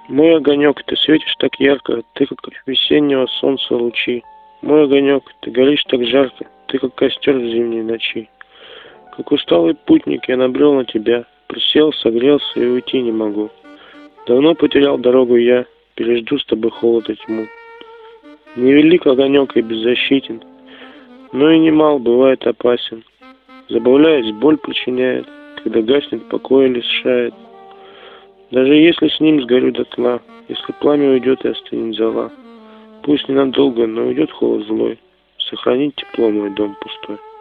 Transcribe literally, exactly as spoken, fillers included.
Мой огонек, ты светишь так ярко, ты как весеннего солнца лучи. Мой огонек, ты горишь так жарко, ты как костер в зимней ночи. Как усталый путник я набрел на тебя, присел, согрелся и уйти не могу. Давно потерял дорогу я, пережду с тобой холод и тьму. Невелик огонек и беззащитен, но и немал бывает опасен. Забавляясь, боль причиняет, когда гаснет, покоя лишает. Даже если с ним сгорю дотла, если пламя уйдет и остынет зола, пусть ненадолго, но уйдет холод злой, сохранить тепло мой дом пустой.